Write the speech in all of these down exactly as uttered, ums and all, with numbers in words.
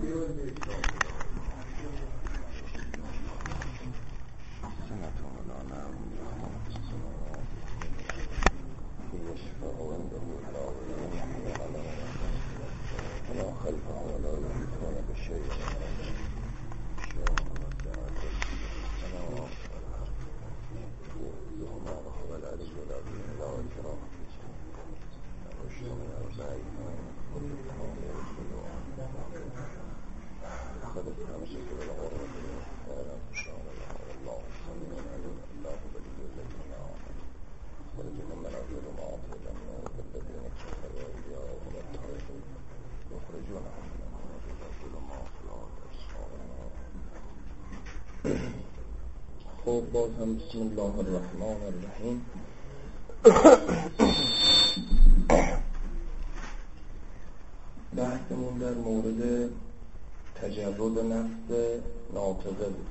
خب باز هم بسم الله الرحمن الرحیم. بحثمون در مورد تجرد نفس ناطقه بود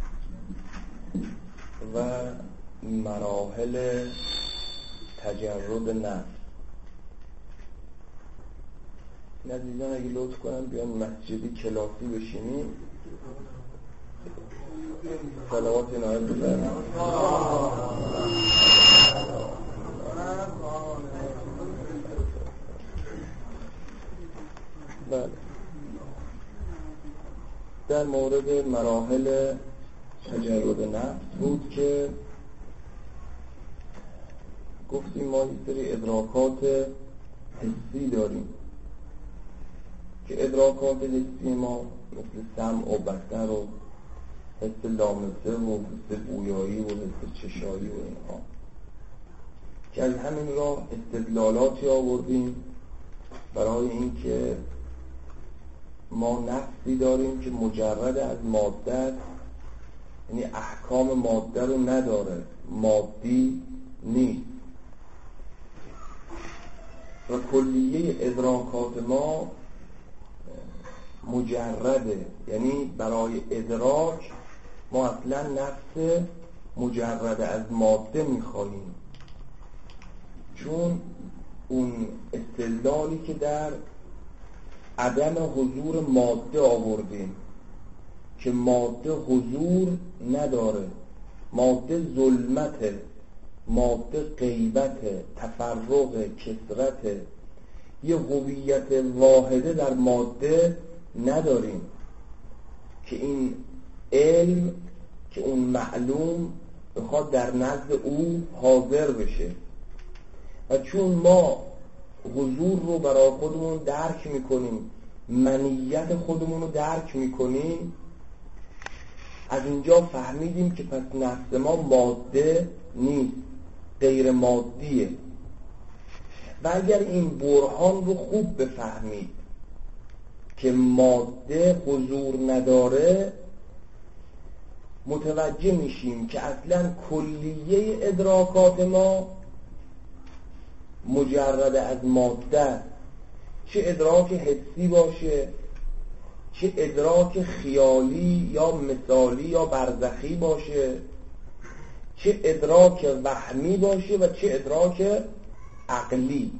و مراحل تجرد نفس. عزیزان اگه لطف کنن بیان مسجدی کلاسی بشینیم صلوات نایل بزنیم. بله، در مورد مراحل تجرد نفس بود که گفتیم ما یک سری ادراکات حسی داریم که ادراکات حسی ما مثل سمع و بصر و حس لامسه و حس بویایی و حس چشایی و اینها که از همین راه استدلالاتی آوردیم برای این که ما نفسی داریم که مجرد از ماده است، یعنی احکام ماده رو نداره، مادی نیست و کلیه ادراکات ما مجرده، یعنی برای ادراک ما اصلا نفس مجرد از ماده میخواییم، چون اون استدلالی که در عدم حضور ماده آوردیم که ماده حضور نداره، ماده ظلمته، ماده غیبته، تفرق، کثرته، یه هویت واحده در ماده نداریم که این علم که اون معلوم بخواد در نزد او حاضر بشه و چون ما حضور رو برای خودمون درک میکنیم، منیت خودمون رو درک میکنیم، از اینجا فهمیدیم که پس نفس ما ماده نیست، غیر مادیه. و اگر این برهان رو خوب بفهمید که ماده حضور نداره، متوجه میشیم که اصلا کلیه ادراکات ما مجرد از ماده، چه ادراک حسی باشه، چه ادراک خیالی یا مثالی یا برزخی باشه، چه ادراک وهمی باشه و چه ادراک عقلی.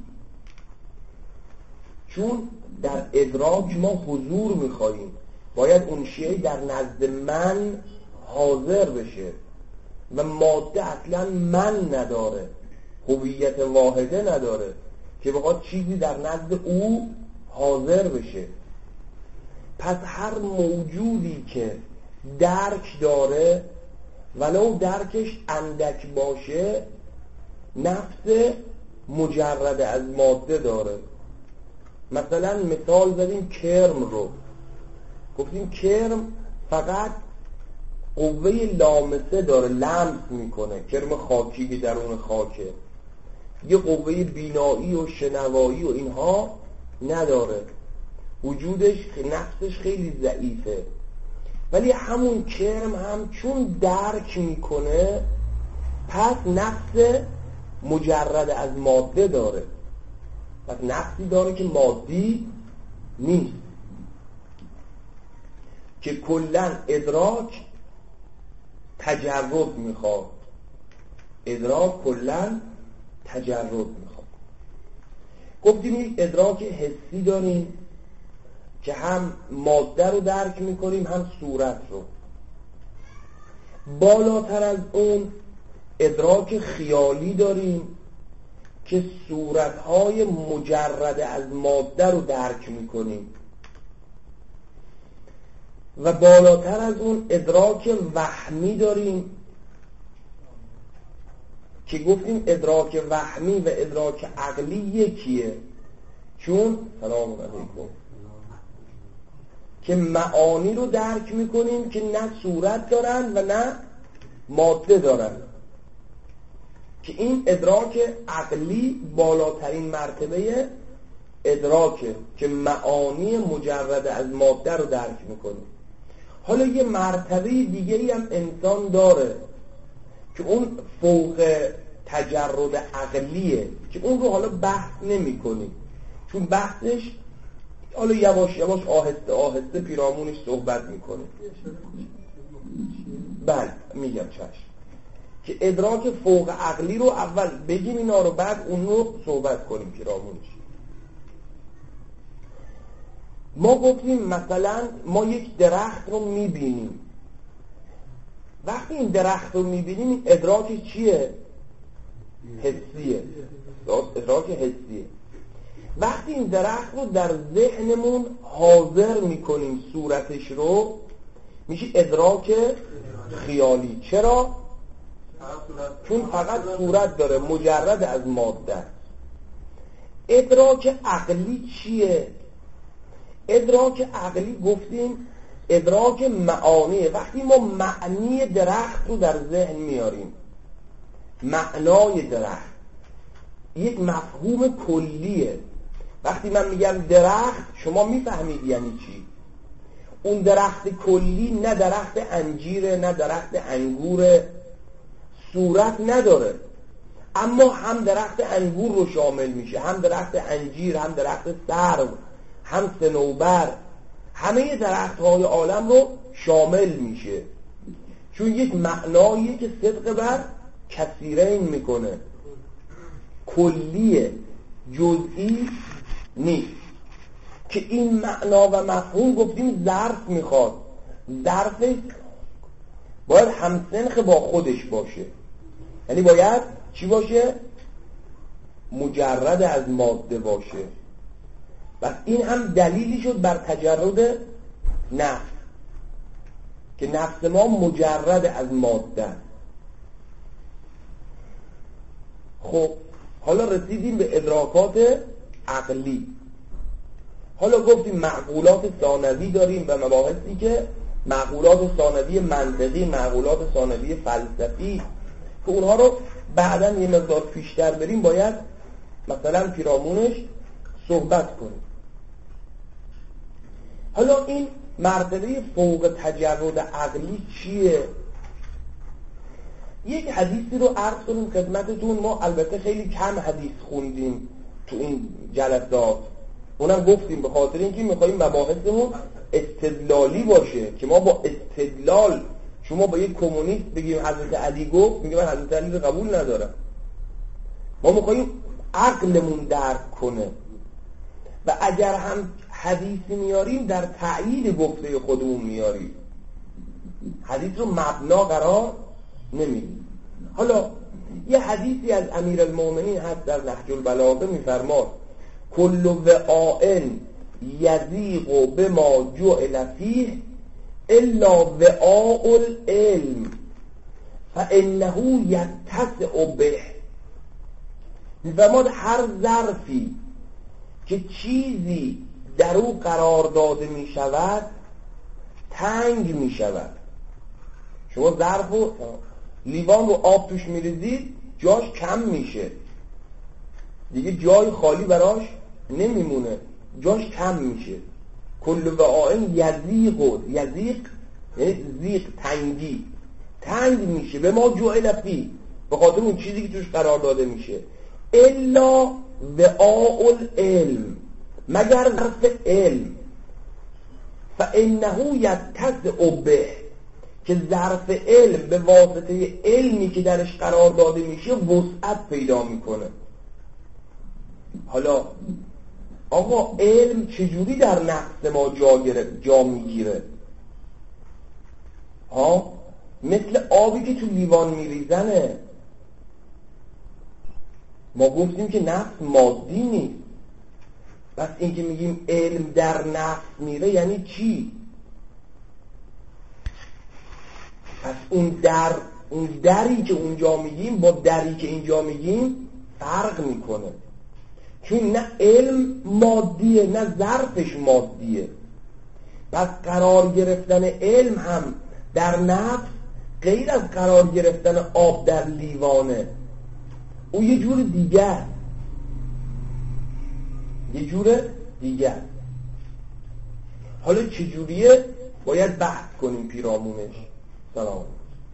چون در ادراک ما حضور میخواییم، باید اون شیء در نزد من حاضر بشه و ماده اصلا من نداره، هویت واحده نداره که بخواد چیزی در نزد او حاضر بشه. پس هر موجودی که درک داره ولو درکش اندک باشه، نفس مجرد از ماده داره. مثلا مثال زدیم کرم رو، گفتیم کرم فقط قوه لامسه داره، لمس میکنه، کرم خاکی که درون خاکه، یه قوه بینایی و شنوایی و اینها نداره، وجودش نفسش خیلی ضعیفه. ولی همون کرم هم چون درک میکنه، پس نفس مجرد از ماده داره، پس نفسی داره که مادی نیست، که کلن ادراک تجرد میخواد، ادراک کلن تجرد میخواد. گفتیم یک ادراک حسی داریم که هم ماده رو درک میکنیم هم صورت رو. بالاتر از اون ادراک خیالی داریم که صورتهای مجرد از ماده رو درک میکنیم و بالاتر از اون ادراک وهمی داریم که گفتیم ادراک وهمی و ادراک عقلی یکیه، چون سلام علیکم که معانی رو درک میکنیم که نه صورت دارن و نه ماده دارن، که این ادراک عقلی بالاترین مرتبه ادراکه که معانی مجرد از ماده رو درک میکنیم. حالا یه مرتبه دیگه هم انسان داره که اون فوق تجرد عقلیه که اون رو حالا بحث نمی کنیم، چون بحثش حالا یواش یواش آهسته آهسته پیرامونش صحبت میکنه. بله میگم چشم، که ادراک فوق عقلی رو اول بگیم اینا رو، بعد اون رو صحبت کنیم پیرامونش. ما گفتیم مثلا ما یک درخت رو میبینیم، وقتی این درخت رو میبینیم این ادراک چیه؟ حسیه، ادراک حسیه. وقتی این درخت رو در ذهنمون حاضر میکنیم صورتش رو، میشه ادراک خیالی. چرا؟ چون فقط صورت داره، مجرد از ماده. ادراک عقلی چیه؟ ادراک عقلی گفتیم ادراک معانی. وقتی ما معنی درخت رو در ذهن میاریم، معنای درخت یک مفهوم کلیه. وقتی من میگم درخت شما میفهمید یعنی چی. اون درخت کلی نه درخت انجیره نه درخت انگوره، صورت نداره، اما هم درخت انگور رو شامل میشه، هم درخت انجیر، هم درخت سرو، هم صنوبر، همه درخت های عالم رو شامل میشه، چون یک معنایی که صدق بر کثیرین میکنه، کلیه، جزئی نیست. که این معنا و مفهوم گفتیم ظرف میخواد، ظرف باید همسنخ با خودش باشه، یعنی باید چی باشه؟ مجرد از ماده باشه. بس این هم دلیلی شد بر تجرد نفس، که نفس ما مجرد از ماده. خب حالا رسیدیم به ادراکات عقلی. حالا گفتیم معقولات ثانوی داریم و مباحثی که معقولات ثانوی منطقی، معقولات ثانوی فلسفی، که اونها رو بعداً یه مقدار پیشتر بریم باید مثلا پیرامونش صحبت کنیم. حالا این مرتبه فوق تجرد عقلی چیه؟ یک حدیثی رو عرض کنیم خدمتتون. ما البته خیلی کم حدیث خوندیم تو این جلسات، اونم گفتیم به خاطر اینکه میخواییم مباحثمون استدلالی باشه، که ما با استدلال، شما با یک کمونیست بگیم حضرت علی گفت، میگه من حضرت علی رو قبول ندارم. ما میخواییم عقلمون درک کنه و اگر هم حدیثی میاریم در تأیید گفته خودمون میاریم، حدیث رو مبنا قرار نمیدیم. حالا یه حدیثی از امیرالمومنین هست در نهج البلاغه، میفرماد کل وعاء یضیق بما جعل فیه الا وعاء العلم فانه یتسع به. میفرماد هر ظرفی که چیزی در او قرار داده می شود تنگ می شود. شما ظرف و لیوان رو آب توش می ریزید جاش کم میشه دیگه، جای خالی براش نمیمونه، جاش کم میشه. کل وعاء یضیق، یضیق یعنی زیق، تنگی، تنگ میشه به ما جعل فیه، به خاطر اون چیزی که توش قرار داده میشه. الا وعاء العلم، مگر ظرف علم. فانه یتسع به، که ظرف علم به واسطه علمی که درش قرار داده میشه وسعت پیدا میکنه. حالا آقا علم چجوری در نفس ما جا گرفت جا میگیره؟ ها مثل آبی که تو لیوان میریزنه. ما گفتیم که نفس مادی نیست. پس این که میگیم علم در نفس میره یعنی چی؟ پس اون در اون دری که اونجا میگیم با دری که اینجا میگیم فرق میکنه. چون نه علم مادیه نه ظرفش مادیه. پس قرار گرفتن علم هم در نفس غیر از قرار گرفتن آب در لیوانه. او یه جور دیگر یه جور دیگر حالا چجوریه؟ باید بحث کنیم پیرامونش. سلام.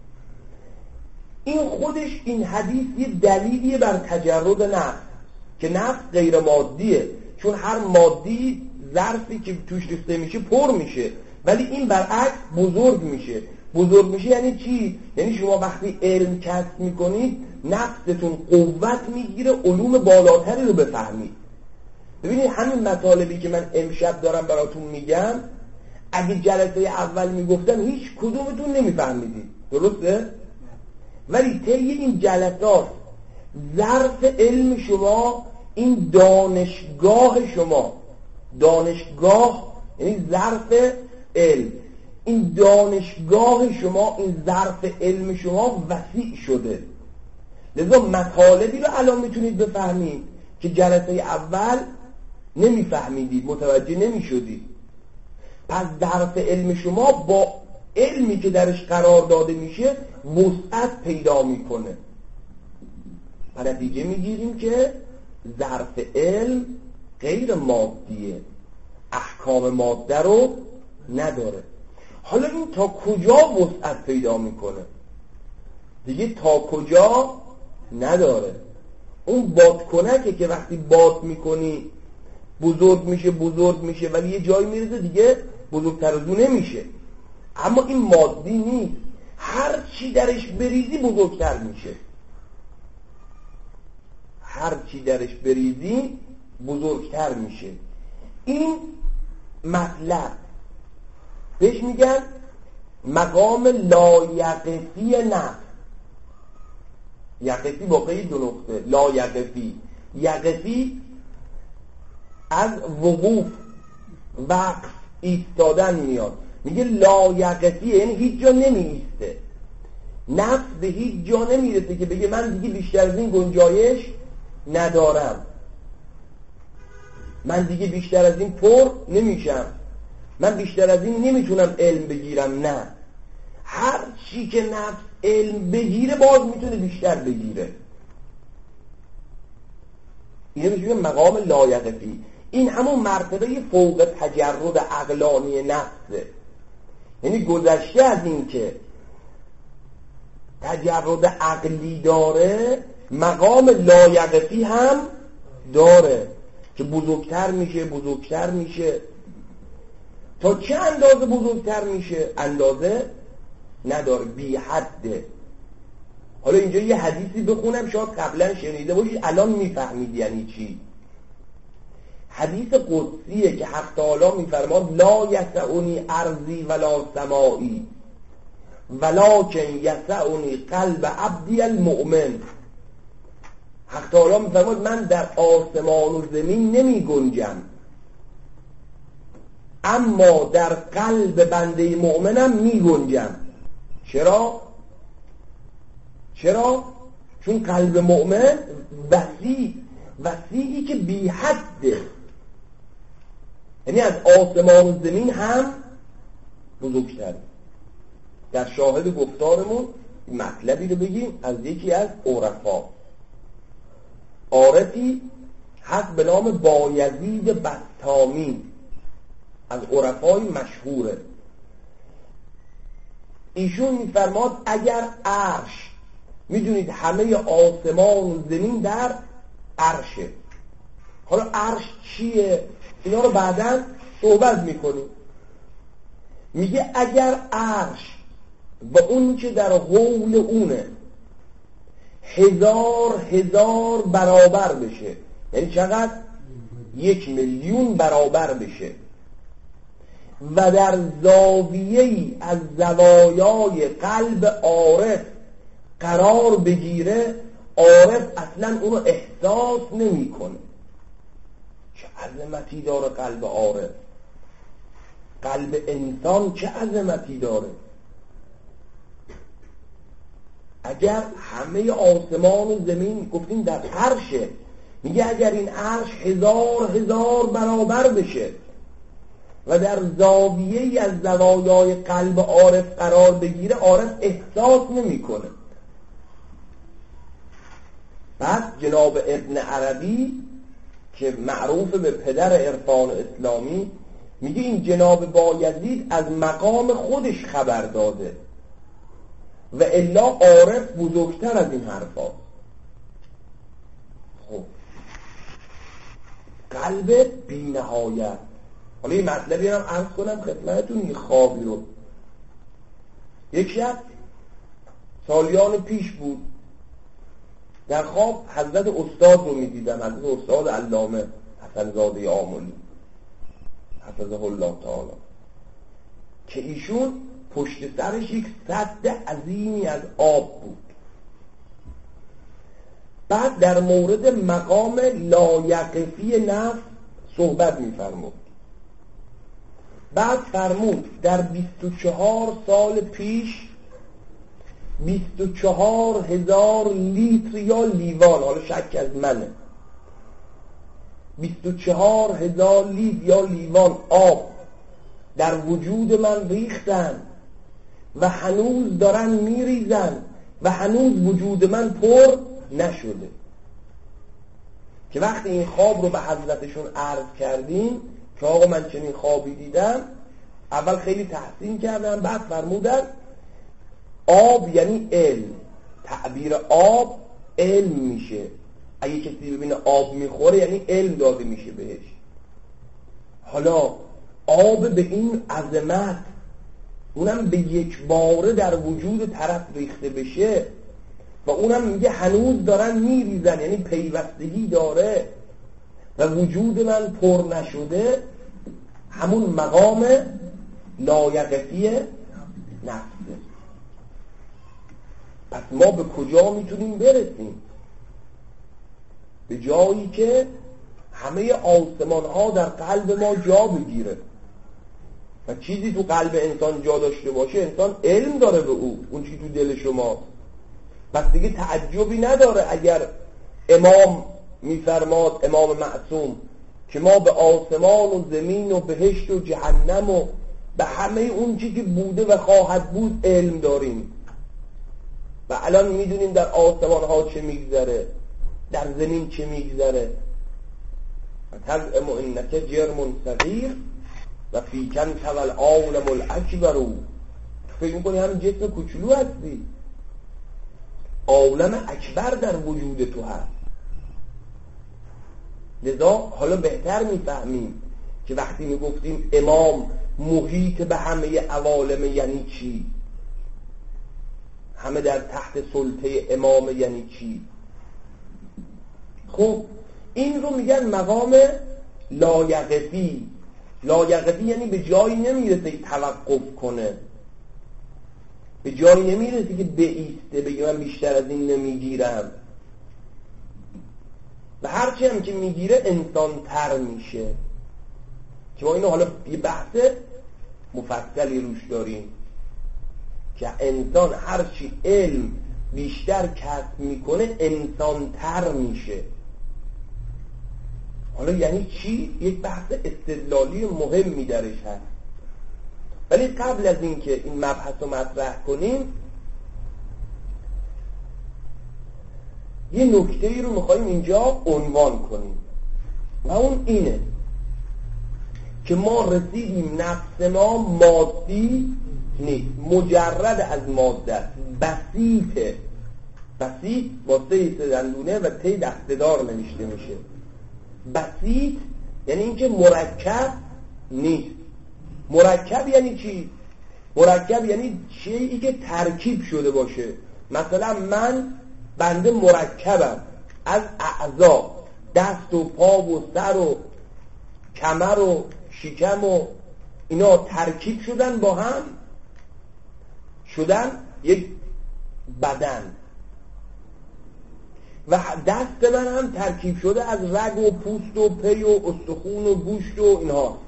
این خودش این حدیث یه دلیلیه بر تجرد نفس که نفس غیر مادیه، چون هر مادی ظرفی که توش ریخته میشه پر میشه، ولی این برعکس بزرگ میشه. بزرگ میشه یعنی چی؟ یعنی شما وقتی علم کسب میکنید نفستون قوت میگیره، علوم بالاتری رو بفهمید. ببینید همین مطالبی که من امشب دارم براتون میگم اگه جلسه اول میگفتم هیچ کدومتون نمیفهمیدید، درسته؟ ولی طی این جلسات ظرف علم شما، این دانشگاه شما، دانشگاه یعنی ظرف علم، این دانشگاه شما، این ظرف علم شما وسیع شده. لذا مطالبی رو الان میتونید بفهمید که جلسه اول نمیفهمیدید، متوجه نمیشدید. پس ظرف علم شما با علمی که درش قرار داده میشه وسعت پیدا میکنه. به نتیجه میگیریم که ظرف علم غیر مادیه، احکام ماده رو نداره. حالا این تا کجا وسعت پیدا میکنه؟ دیگه تا کجا نداره. اون بادکنکه که وقتی باد میکنی بزرگ میشه بزرگ میشه ولی یه جایی میرسه دیگه بزرگتر از اون نمیشه. اما این مادی نیست، هر چی درش بریزی بزرگتر میشه، هر چی درش بریزی بزرگتر میشه. این مطلب بهش میگن مقام لایقفی نفس. یقفی با قید دو نقطه، لایقفی. یقفی از وقوف، وقف، ایستادن میاد. میگه لایقفی یعنی هیچ جا نمی ایسته. نفس به هیچ جا نمیرسه که بگه من دیگه بیشتر از این گنجایش ندارم، من دیگه بیشتر از این پر نمیشم، من بیشتر از این نمیتونم علم بگیرم. نه، هر چی که نفس علم بگیره باز میتونه بیشتر بگیره. اینه میشه مقام لایقفی. این همون مرتبه فوق تجرد عقلانی نفسه. یعنی گذشته از این که تجرد عقلی داره مقام لایقفی هم داره که بزرگتر میشه بزرگتر میشه. تا چه اندازه بزرگتر میشه؟ اندازه نداره، بی حده. حالا اینجا یه حدیثی بخونم، شاید قبلا شنیده باشید الان میفهمید یعنی چی. حدیث قدسیه که حق تعالی میفرماد لا یسعنی ارضی ولا سمائی ولکن یسعنی قلب عبدی المؤمن. حق تعالی میفرماد من در آسمان و زمین نمی گنجم، اما در قلب بنده مؤمنم می گنجم. چرا؟ چرا؟ چون قلب مؤمن وسیع، وسیعی که بی حده، یعنی از آسمان و زمین هم بزرگتر. در شاهد گفتارمون مطلبی رو بگیم از یکی از عرفا. عارفی هست به نام بایزید بسطامی، از عرفای مشهوره. ایشون میفرماد اگر عرش، میدونید همه آسمان و زمین در عرشه. حالا عرش چیه؟ اینا رو بعداً صحبت میکنیم. میگه اگر عرش و اون که در حول اونه هزار هزار برابر بشه، یعنی چقدر؟ یک میلیون برابر بشه و در زاویه‌ای از زوایای قلب عارف قرار بگیره، عارف اصلا اونو احساس نمی‌کنه. چه عظمتی داره قلب عارف، قلب انسان چه عظمتی داره. اگر همه آسمان و زمین، گفتیم در عرشه، میگه اگر این عرش هزار هزار برابر بشه و در زاویه‌ای از زوایای قلب عارف قرار بگیره، عارف احساس نمی‌کنه. پس جناب ابن عربی که معروف به پدر عرفان اسلامی میگه این جناب بایزید از مقام خودش خبر داده و الا عارف بزرگتر از این حرفا. خب قلب بی نهایت. حالا این مطلبی هم عرض کنم خدمتتون، این خوابی رو یک شب سالیان پیش بود، در خواب حضرت استاد رو میدیدم، حضرت استاد علامه حسن زاده آملی حفظه الله تعالی، که ایشون پشت سرش یک سد عظیمی از آب بود. بعد در مورد مقام لایقفی نفس صحبت میفرمود. بعد فرمود در بیست و چهار سال پیش بیست و چهار هزار لیتر یا لیوان، حالا شک از منه، بیست و چهار هزار لیتر یا لیوان آب در وجود من ریختن و هنوز دارن میریزن و هنوز وجود من پر نشده. که وقتی این خواب رو به حضرتشون عرض کردیم که آقا من چنین خوابی دیدم، اول خیلی تحسین کردم، بعد فرمودن آب یعنی علم، تعبیر آب علم میشه. اگه کسی ببینه آب میخوره یعنی علم داده میشه بهش. حالا آب به این عظمت، اونم به یک باره در وجود طرف ریخته بشه و اونم میگه هنوز دارن میریزن، یعنی پیوستگی داره و وجود من پر نشده، همون مقام لایقفی نفسه. پس ما به کجا میتونیم برسیم؟ به جایی که همه آسمان ها در قلب ما جا بگیره و چیزی تو قلب انسان جا داشته باشه، انسان علم داره به او، اون چی تو دل شما. پس دیگه تعجبی نداره اگر امام میفرماد، امام معصوم، که ما به آسمان و زمین و بهشت و جهنم و به همه اون چی که بوده و خواهد بود علم داریم و الان میدونیم در آسمان ها چه میگذره، در زمین چه میگذره. تزعم انک جرم صغیر و فیکن کول عالم الاکبر. فکر میکنی همین جسم کوچولو هستی، عالم اکبر در وجود تو هست. لذا حالا بهتر میفهمیم که وقتی میگفتیم امام محیط به همه عوالم یعنی چی، همه در تحت سلطه امام یعنی چی. خب این رو میگن مقام لایقفی. لایقفی یعنی به جایی نمیرسه که توقف کنه، به جایی نمیرسه که بایسته بگه من بیشتر از این نمیگیرم، و هرچی هم که میگیره انسان تر میشه. که ما اینو حالا یه بحث مفصلی روش داریم که انسان هرچی علم بیشتر کسب میکنه انسان تر میشه. حالا یعنی چی؟ یک بحث استدلالی مهمی درش هست. ولی قبل از این که این مبحث رو مطرح کنیم، یه نکته‌ای رو میخواییم اینجا عنوان کنیم و اون اینه که ما رسیدیم نفس ما مادی نیست، مجرد از ماده، بسیطه. بسیط با سه دندونه و ته دسته‌دار نوشته میشه. بسیط یعنی اینکه مرکب نیست. مرکب یعنی چی؟ مرکب یعنی چیزی که ترکیب شده باشه. مثلا من بنده مرکبم از اعضا، دست و پا و سر و کمر و شکم و اینا ترکیب شدن با هم، شدن یک بدن. و دست من هم ترکیب شده از رگ و پوست و پی و استخون و گوشت و اینها،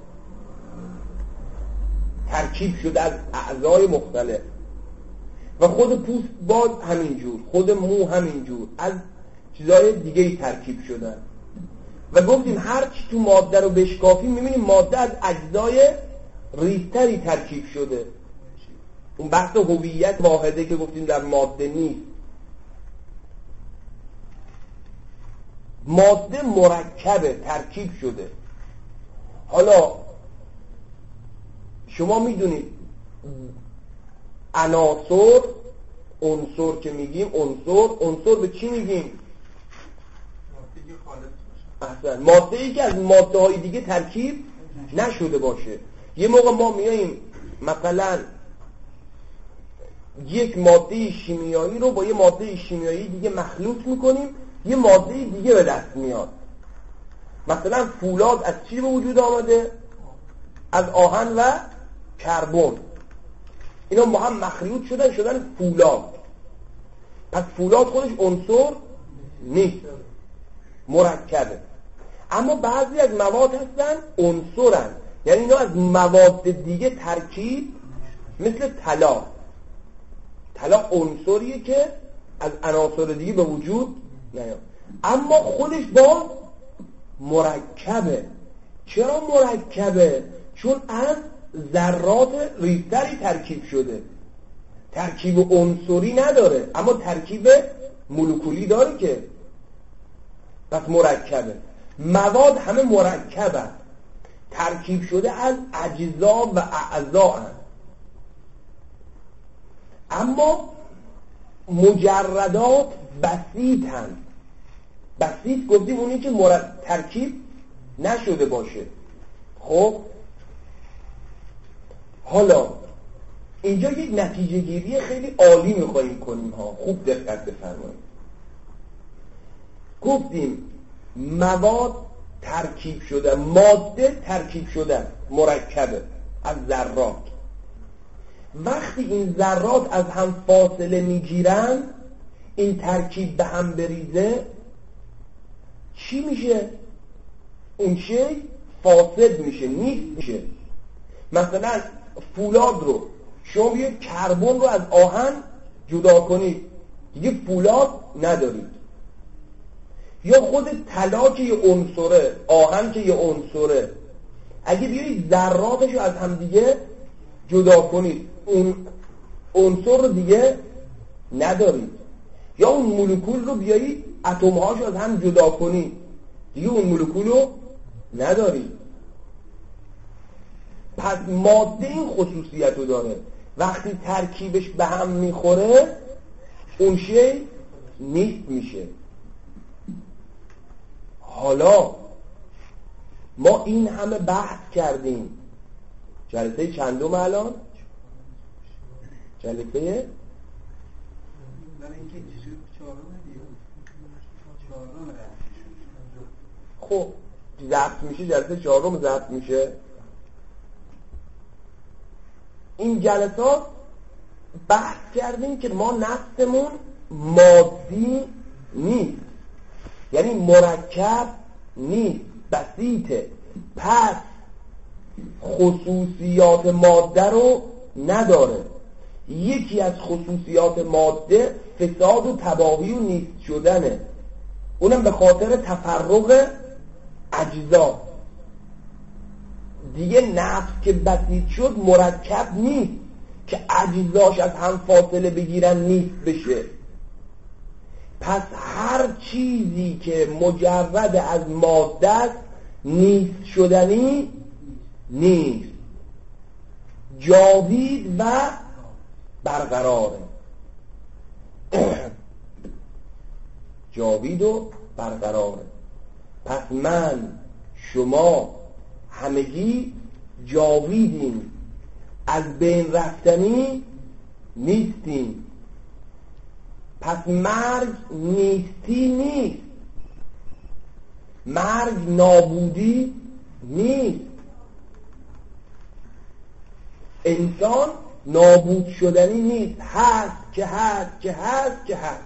ترکیب شده از اعضای مختلف. و خود پوست باز همینجور، خود مو همینجور، از چیزای دیگه ترکیب شدن. و گفتیم هر چی تو ماده رو بشکافیم میبینیم ماده از اجزای ریزتری ترکیب شده. اون بحث هویت واحده که گفتیم در ماده نیست. ماده مرکبه، ترکیب شده. حالا شما میدونید عناصر، عنصر که میگیم، عنصر عنصر به چی میگیم؟ احسن، ماده ای که از ماده های دیگه ترکیب نشده باشه. یه موقع ما میاییم مثلا یک ماده شیمیایی رو با یه ماده شیمیایی دیگه مخلوط میکنیم، یه ماده دیگه به دست میاد. مثلا فولاد از چی به وجود آمده؟ از آهن و کربن. اینا با هم مخلوط شدن شدن فولاد. پس فولاد خودش عنصر نیست، مرکبه. اما بعضی از مواد هستن عنصرن، یعنی اینا از مواد دیگه ترکیب، مثل طلا. طلا عنصریه که از عناصر دیگه به وجود نیاد، اما خودش با مرکبه. چرا مرکبه؟ چون از ذرات ریزتری ترکیب شده. ترکیب عنصری نداره اما ترکیب مولکولی داره که، پس مرکبه. مواد همه مرکبه، ترکیب شده از اجزا و اعضا هست. اما مجردات بسیط هست. بسیط گفتیم اونی که مرکب ترکیب نشده باشه. خب حالا اینجا یک نتیجه گیری خیلی عالی میخواییم کنیم ها، خوب دقت بفرمایید. گفتیم مواد ترکیب شده، ماده ترکیب شده، مرکبه از ذرات. وقتی این ذرات از هم فاصله میگیرن، این ترکیب به هم بریزه، چی میشه؟ اون شی فاسد میشه، نیست میشه. مثلا فولاد رو شما یک کربن رو از آهن جدا کنید، دیگه فولاد ندارید. یا خود طلا که یه عنصره، آهن که یه عنصره، اگه بیایید ذراتش رو از هم دیگه جدا کنید، اون عنصر رو دیگه ندارید. یا اون مولکول رو بیایید اتم‌هاش از هم جدا کنید، دیگه اون مولکول رو ندارید. پس ماده این خصوصیت رو داره، وقتی ترکیبش به هم میخوره اون شی نیست میشه. حالا ما این همه بحث کردیم، جلسه چندم الان؟ جلسه خب ضبط میشه، جلسه چهارم ضبط میشه. این جلسات بحث کردیم که ما نفسمون مادی نیست، یعنی مرکب نیست، بسیطه. پس خصوصیات ماده رو نداره. یکی از خصوصیات ماده فساد و تباهی و نیست شدنه، اونم به خاطر تفرق اجزا. دیگه نفس که بسیط شد مرکب نیست که اجزاش از هم فاصله بگیرن نیست بشه. پس هر چیزی که مجرد از ماده است نیست شدنی نیست، جاوید و برقراره. جاوید و برقراره. پس من، شما، همگی جاویدیم، از بین رفتنی نیستیم. پس مرگ نیستی نیست، مرگ نابودی نیست. انسان نابود شدنی نیست، هست که هست که هست که هست.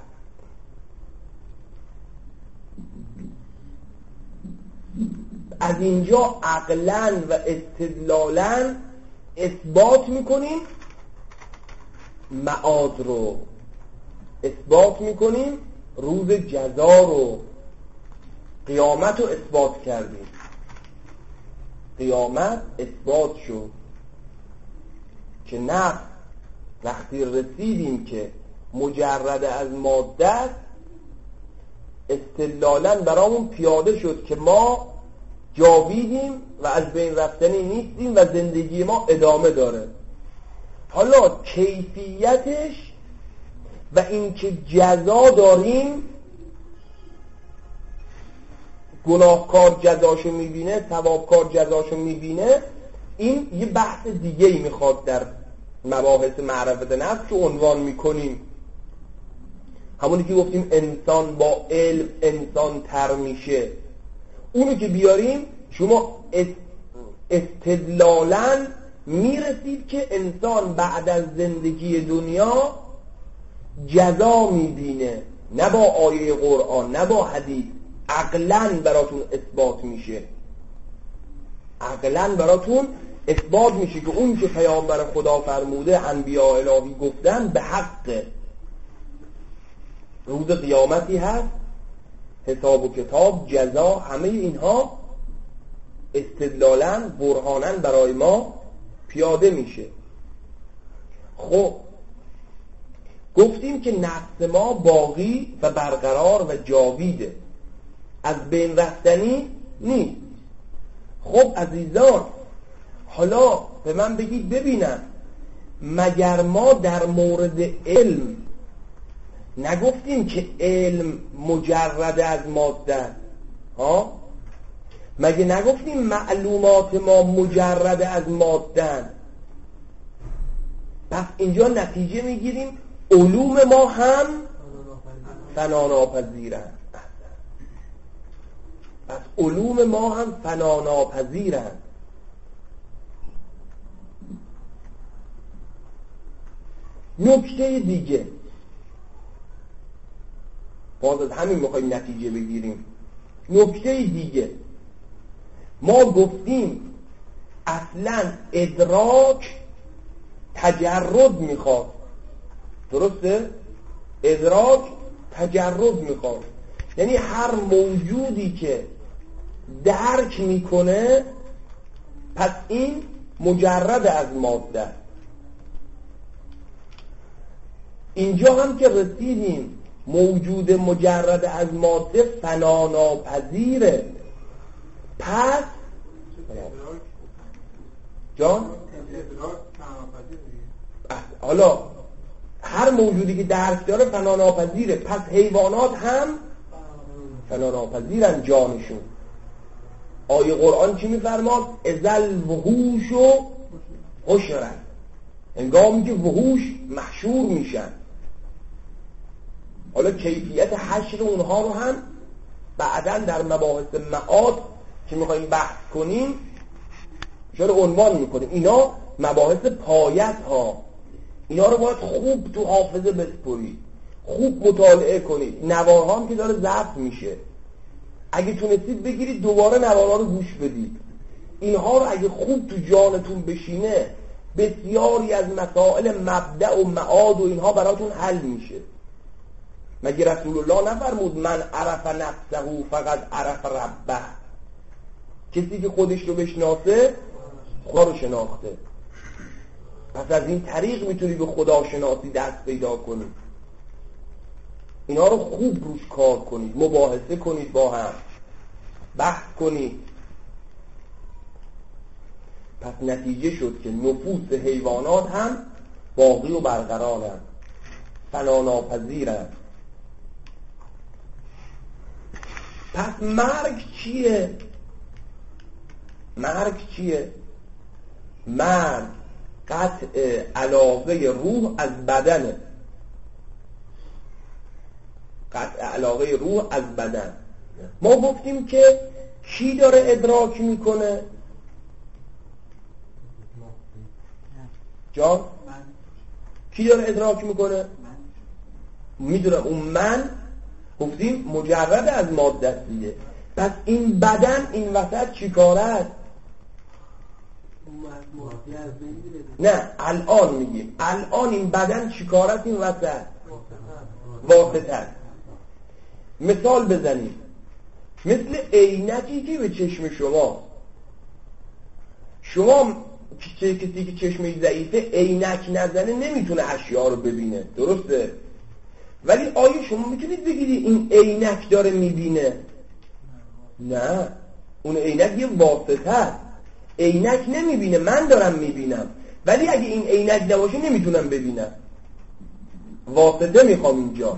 از اینجا عقلاً و استدلالاً اثبات میکنیم معاد رو، اثبات میکنیم روز جزا رو. قیامت رو اثبات کردیم، قیامت اثبات شد که نه، وقتی رسیدیم که مجرد از ماده است، استدلالاً برامون پیاده شد که ما جاویدیم و از بین رفتنی نیستیم و زندگی ما ادامه داره. حالا کیفیتش و اینکه جزا داریم، گناهکار جزاشو میبینه، ثوابکار جزاشو میبینه، این یه بحث دیگه ای میخواد در مباحث معرفت نفس که عنوان میکنیم. همونی که گفتیم انسان با علم انسان تر میشه، اونو که بیاریم شما استدلالاً میرسید که انسان بعد از زندگی دنیا جزا میبینه، نه با آیه قرآن نه با حدیث، عقلاً براتون اثبات میشه، عقلاً براتون اثبات میشه که اون که پیامبر خدا فرموده، انبیاء الهی گفتن به حق. روز قیامتی هست، حساب و کتاب، جزا، همه اینها استدلالاً برهاناً برای ما پیاده میشه. خب گفتیم که نفس ما باقی و برقرار و جاویده، از بین رفتنی نیست. خب عزیزان، حالا به من بگید ببینم، مگر ما در مورد علم نگفتیم که علم مجرد از ماده؟ ها؟ مگه نگفتیم معلومات ما مجرد از ماده؟ پس اینجا نتیجه میگیریم علوم ما هم فناناپذیرند. پس علوم ما هم فناناپذیرند. نکته دیگه، باز از همین میخوایم نتیجه بگیریم. نکته دیگه، ما گفتیم اصلا ادراک تجرد میخواد، درسته؟ ادراک تجرد میخواد، یعنی هر موجودی که درک میکنه پس این مجرد از ماده. اینجا هم که رسیدیم موجود مجرد از ماده فناناپذیره. پس جان حالا هر موجودی که درک داره فناناپذیره، پس حیوانات هم فناناپذیرن جانشون. آیه قرآن چی میفرماد؟ ازل وحوش و حشرن، هنگامی که وحوش محشور میشن. حالا کیفیت حشر اونها رو هم بعداً در مباحث معاد که میخواییم بحث کنیم شاید عنوان میکنیم. اینا مباحث پایت ها، اینا رو باید خوب تو حافظه بسپرید، خوب مطالعه کنید. نوارها هم که داره ضبط میشه، اگه تونستید بگیرید دوباره نوارها رو گوش بدید. اینها رو اگه خوب تو جانتون بشینه، بسیاری از مسائل مبدأ و معاد و اینها براتون حل میشه. مگه رسول الله نفرمود من عرف نفسه فقط عرف ربه؟ کسی که خودش رو بشناسه خدا رو شناخته. پس از این طریق میتونی به خدا شناسی دست پیدا کنی. اینا رو خوب روش کار کنید، مباحثه کنید، با هم بحث کنید. پس نتیجه شد که نفوس حیوانات هم باقی و برقرارند، فناناپذیرند. پس مرگ چیه؟ مرگ چیه؟ مرگ قطع علاقه روح از بدنه، قطع علاقه روح از بدن. ما گفتیم که کی داره ادراک میکنه؟ جان؟ کی داره ادراک میکنه؟ میدونه اون من گفتیم مجرد از ماده است دیگه. پس این بدن این وسط چی کاره است؟ نه الان میگیم الان این بدن چی کاره است؟ این وسط واسطه است. مثال بزنیم مثل عینکی که به چشم شما شما کسی که چشمش ضعیفه عینک نزنه نمیتونه اشیاء رو ببینه، درسته؟ ولی آیا شما میتونید بگیری این عینک داره میبینه؟ نه، اون عینک یه واسطه است. عینک نمیبینه، من دارم میبینم، ولی اگه این عینک نباشه نمیتونم ببینم. واسطه میخوام اینجا.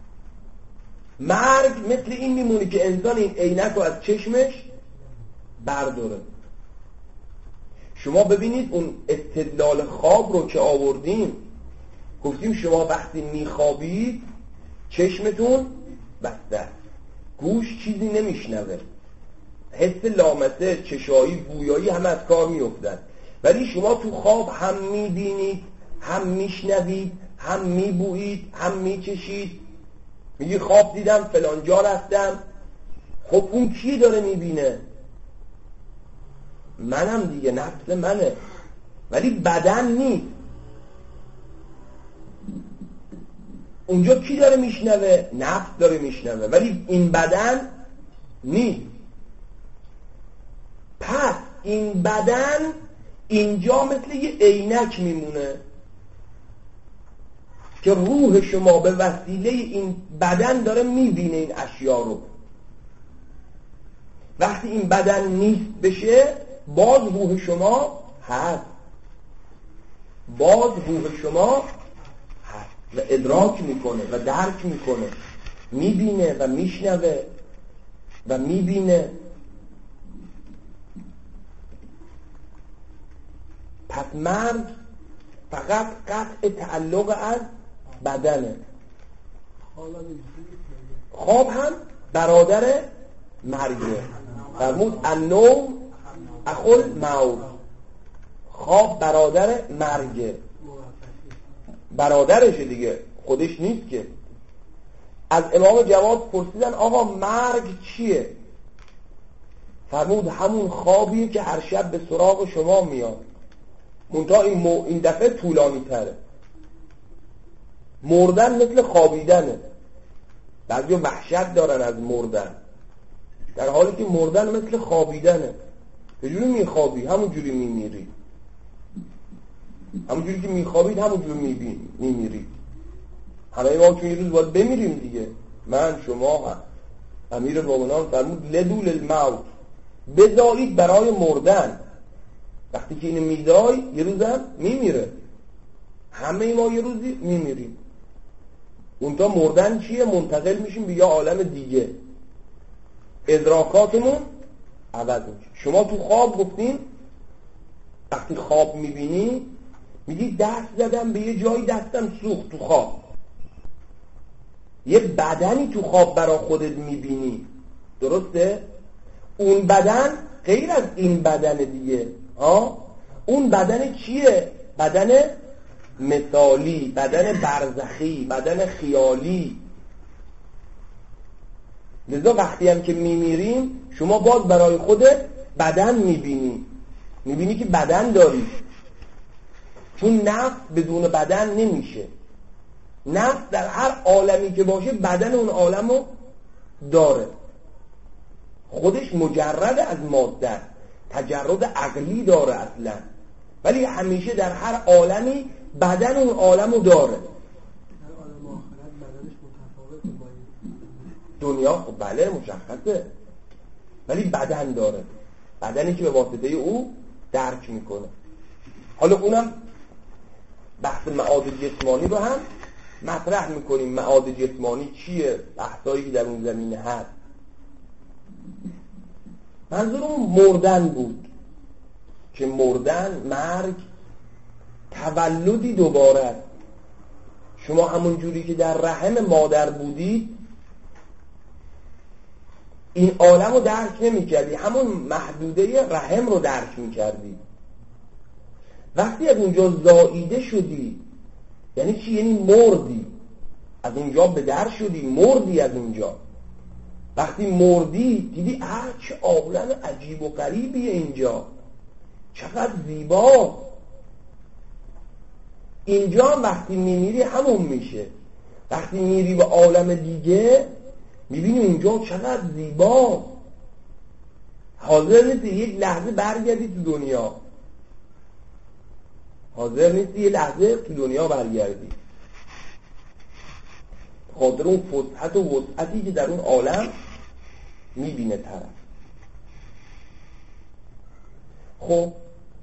مرگ مثل این میمونه که انسان این عینک رو از چشمش برداره. شما ببینید اون استدلال خواب رو که آوردیم، گفتیم شما وقتی میخوابید چشمتون بسته، گوش چیزی نمیشنوه، حس لامسه، چشایی، بویایی همه از کار میافتن، ولی شما تو خواب هم میبینید، هم میشنوید، هم میبویید، هم میچشید. میگی خواب دیدم فلان جا رفتم. خب اون کی داره میبینه؟ منم دیگه، نفس منه، ولی بدن نیست. اونجا کی داره میشنوه؟ نفس داره میشنوه، ولی این بدن نیست. پس این بدن اینجا مثل یه عینک میمونه که روح شما به وسیله این بدن داره میبینه این اشیاء رو. وقتی این بدن نیست بشه باز روح شما هست، باز روح شما هست و ادراک میکنه و درک میکنه، میبینه و میشنوه و میبینه. پس مرگ فقط قطع تعلق از بدنه. خواب هم برادر مرگه. فرمود النوم اخل موت. خواب برادر مرگه، برادرشه دیگه، خودش نیست که. از امام جواد پرسیدن آقا مرگ چیه؟ فرمود همون خوابیه که هر شب به سراغ شما میاد، منتها این, مو... این دفعه طولانی تره. مردن مثل خوابیدنه. بعضی وحشت دارن از مردن، در حالی که مردن مثل خوابیدنه. چجوری میخوابی؟ همون جوری میمیری. همون جوری که میخوابید همون جوری میمیری. همه ما که یه روز باید بمیریم دیگه. من، شما، امیر مومنان فرمود لدول الموت، بزایید برای مردن. وقتی که اینو میزای یه روزم میمیره. همه ما یه روزی میمیریم. اونتا مردن چیه؟ منتقل میشیم به یه عالم دیگه، ادراکاتمون عوض میشه. شما تو خواب گفتین وقتی خواب میبینی میگی دست زدم به یه جایی دستم سوخت. تو خواب یه بدنی تو خواب برا خودت میبینی، درسته؟ اون بدن غیر از این بدن دیگه. ها؟ اون بدن چیه؟ بدن مثالی، بدن برزخی، بدن خیالی. لذا وقتی هم که میمیریم شما باز برای خودت بدن میبینی، میبینی که بدن داری، چون نفس بدون بدن نمیشه. نفس در هر عالمی که باشه بدن اون عالمو داره، خودش مجرد از ماده، تجرد عقلی داره اصلا، ولی همیشه در هر عالمی بدن اون عالمو داره. دنیا خب بله مشخصه، ولی بدن داره، بدنی که به واسطه او درک میکنه. حالا اونم بحث معاد جسمانی رو هم مطرح میکنیم. معاد جسمانی چیه؟ بحثایی که در اون زمینه هست. منظورم مردن بود که مردن، مرگ، تولدی دوباره. شما همون جوری که در رحم مادر بودید این عالم رو درک نمی کردی، همون محدوده رحم رو درک می کردی. وقتی از اونجا زاییده شدی، یعنی چی؟ یعنی مردی، از اونجا به در شدی، مردی از اونجا. وقتی مردی دیدی اه چه عالم عجیب و غریبیه اینجا، چقدر زیبا. اینجا وقتی میمیری همون میشه. وقتی میری به عالم دیگه میبینی اونجا چقدر زیبا. حاضر نیستی یک لحظه برگردی تو دنیا، حاضر نیستی یک لحظه تو دنیا برگردی، خاطر اون فسحت و وسعتی که در اون عالم میبینه طرف. خب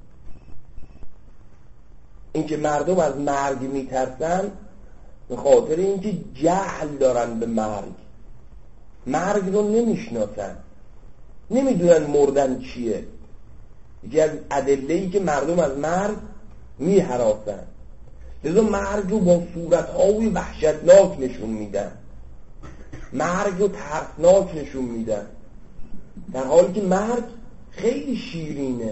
اینکه مردم از مرگ میترسن به خاطر اینکه جهل دارن به مرگ، مرگ رو نمیشناسن، نمیدونن مردن چیه. یکی از ادله‌ای که مردم از مرگ میهراسن، لذا مرگ رو با صورت‌های وحشتناک نشون میدن، مرگ رو ترسناک نشون میدن، در حالی که مرگ خیلی شیرینه.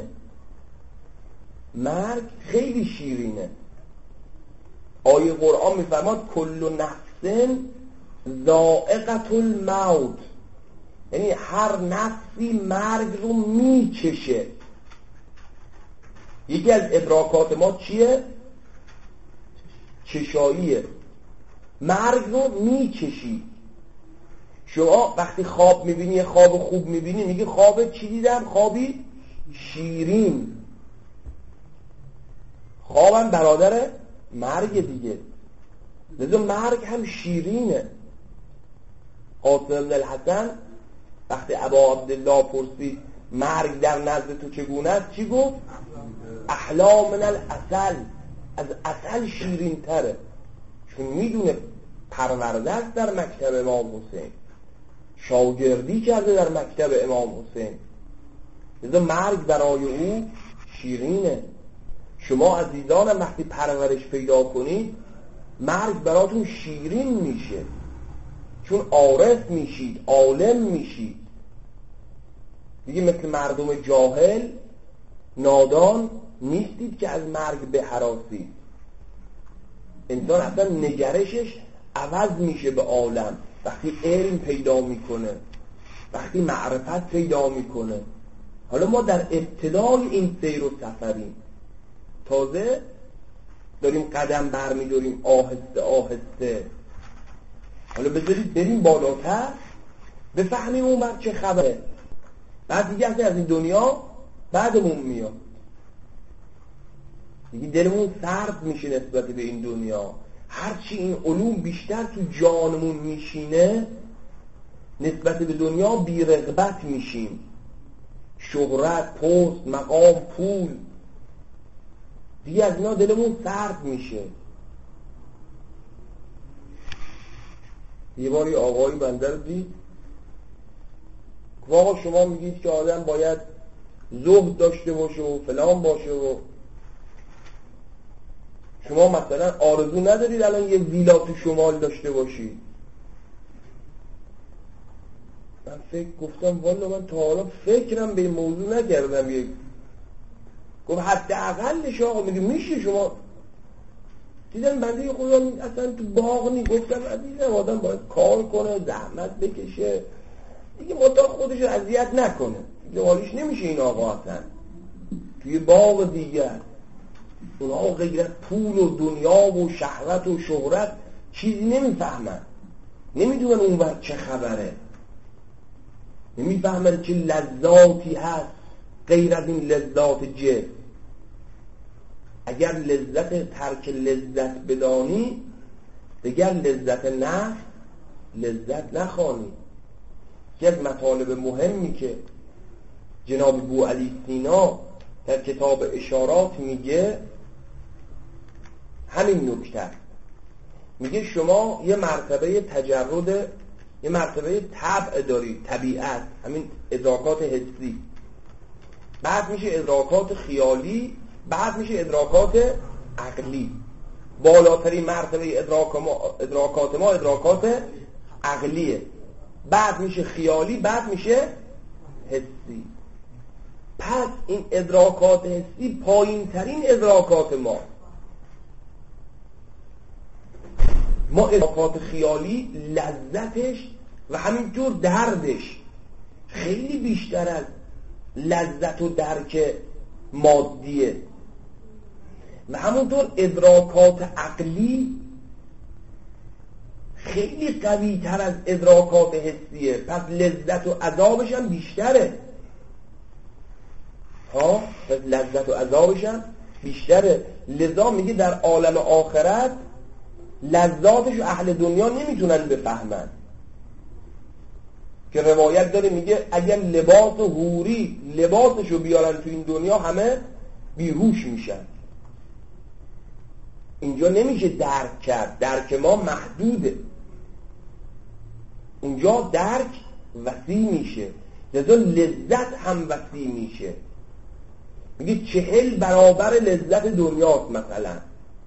مرگ خیلی شیرینه. آیه قرآن میفرماد کل نفس ذائقة الموت، یعنی هر نفسی مرگ رو میچشه. یکی از ادراکات ما چیه؟ چشاییه. مرگ رو میچشی. شما وقتی خواب میبینی، خواب خوب میبینی، میگی خواب چی دیدم؟ خوابی شیرین. خوابم برادر مرگ دیگه، لذا مرگ هم شیرینه. قاسم بن الحسن وقتی ابا عبدالله پرسید مرگ در نزد تو چگونه است، چی گفت؟ احلا من العسل، از عسل شیرین تره. چون میدونه پرورده است در مکتب امام حسین، شاگردی کرده در مکتب امام حسین، لذا مرگ برای او شیرینه. شما عزیزانم وقتی پرورش پیدا کنید مرگ براتون شیرین میشه، چون عارف میشید، عالم میشید دیگه. مثل مردم جاهل نادان نیستید که از مرگ بهراسید. انسان اصلا نگرشش عوض میشه به عالم وقتی علم پیدا میکنه، وقتی معرفت پیدا میکنه. حالا ما در ابتدای این سیر و سفریم، تازه داریم قدم برمیداریم آهسته آهسته. حالا بذارید بریم بالاتر بفهمیم اون وقت چه خبره. بعد دیگه از این دنیا بعدمون میاد دیگه، دلمون سرد میشه نسبت به این دنیا. هرچی این علوم بیشتر تو جانمون میشینه نسبت به دنیا بی‌رغبت میشیم. شهرت، پست، مقام، پول، دیگه از اینا دلمون سرد میشه. یه باری آقایی بنده رو دید، آقا شما میگید که آدم باید زهد داشته باشه و فلان باشه و شما مثلا آرزو ندارید الان یه ویلا تو شمال داشته باشید؟ من فکر گفتم والا من تا حالا فکرم به این موضوع نکردم. یک گفت حداقلش آقا میگه میشه شما. دیدم بنده خدا اصلا تو باغ نی. گفتم عزیزم آدم باید کار کنه، زحمت بکشه دیگه، متا خودش رو اذیت نکنه دیگه. حالیش نمیشه این آقا اصلا توی باغ دیگر. اونها غیر از پول و دنیا و شهوت و شهرت چیزی نمیفهمن، نمیدونن اون وقت چه خبره، نمیفهمن چه لذاتی هست غیر از این لذات جسم. اگر لذت ترک لذت بدانی دیگر لذت نفس لذت نخوانی. یکی از مطالب مهمی که جناب بو علی سینا در کتاب اشارات میگه همین نکته. میگه شما یه مرتبه تجرد، یه مرتبه طبع داری، طبیعت، همین ادراکات حسی، بعد میشه ادراکات خیالی، بعد میشه ادراکات عقلی. بالاترین مرتبه ادراک ما ادراکات ما ادراکات عقلیه. بعد میشه خیالی، بعد میشه حسی. پس این ادراکات حسی پایین ترین ادراکات ما. ما ادراکات خیالی لذتش و همینطور دردش خیلی بیشتر از لذت و درک مادیه و همونطور ادراکات عقلی خیلی قوی تر از ادراکات حسیه. پس لذت و عذابش هم بیشتره ها پس لذت و عذابش هم بیشتره. لذا میگه در عالم آخرت لذاتش اهل دنیا نمیتونن بفهمن، که روایت داره میگه اگر لباس حوری لباسشو بیارن تو این دنیا همه بیهوش میشن. اینجا نمیشه درک کرد، درک ما محدوده، اونجا درک وسیع میشه، لذا لذت هم وسیع میشه. میگه چهل برابر لذت دنیاست. مثلا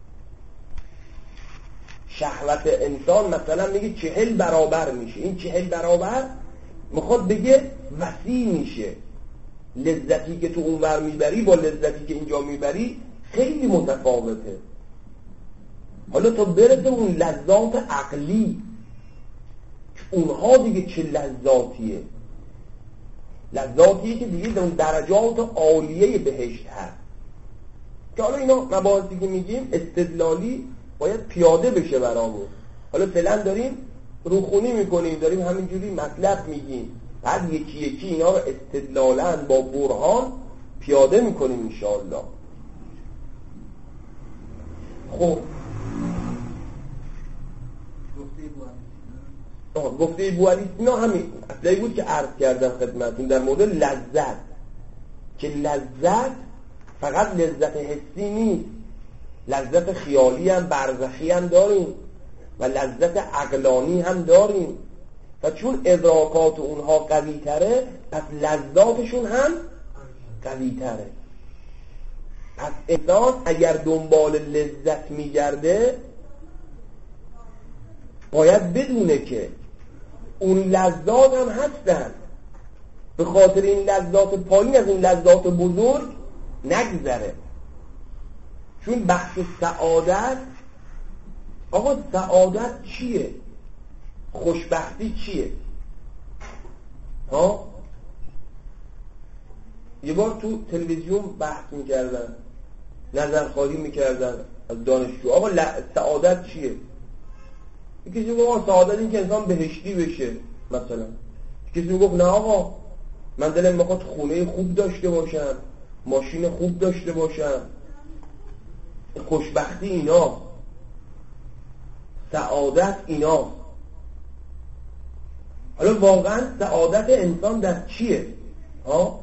شهوت انسان مثلا میگه چهل برابر میشه. این چهل برابر میخواد بگه وسیع میشه. لذتی که تو اونور میبری با لذتی که اینجا میبری خیلی متفاوته. حالا تو برسه اون لذات عقلی، اونها دیگه چه لذاتیه، لذاتیه که دیگه در اون درجات عالیه بهشت هست. که حالا اینا مباحثی که میگیم استدلالی باید پیاده بشه برامون. حالا فعلا داریم روخونی میکنیم، داریم همینجوری مطلب میگیم، بعد یکی یکی اینا رو استدلالاً با برهان پیاده میکنیم انشاءالله. خب گفته بوعلی اینا همین اصلی بود که عرض کردم خدمتون در مورد لذت، که لذت فقط لذت حسی نیست، لذت خیالی هم برزخی هم داریم و لذت عقلانی هم داریم و چون ادراکات اونها قوی تره پس لذاتشون هم قوی تره. پس انسان اگر دنبال لذت میگرده باید بدونه که اون لذات هم هستن، به خاطر این لذات پایین از این لذات بزرگ نگذره. چون بحث سعادت، آقا سعادت چیه؟ خوشبختی چیه؟ ها؟ یه بار تو تلویزیون بحث میکردن، نظرخواهی میکردن از دانشجو، آقا سعادت چیه؟ یکی کسی میگه سعادت این که انسان بهشتی بشه مثلا. کسی میگه نه آقا من دلم میخواد خونه خوب داشته باشم، ماشین خوب داشته باشم. خوشبختی اینا، سعادت اینا. حالا واقعا سعادت انسان در چیه؟ ها؟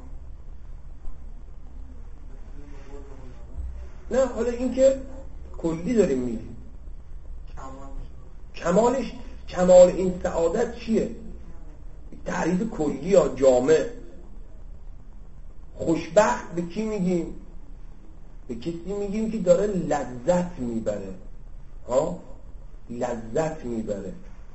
نه حالا این که کلی داریم میگیم کمالش، کمال این سعادت چیه؟ تعریف کلی یا جامع. خوشبخت به کی میگیم؟ به کسی میگیم که داره لذت میبره. ها؟ لذت میبره.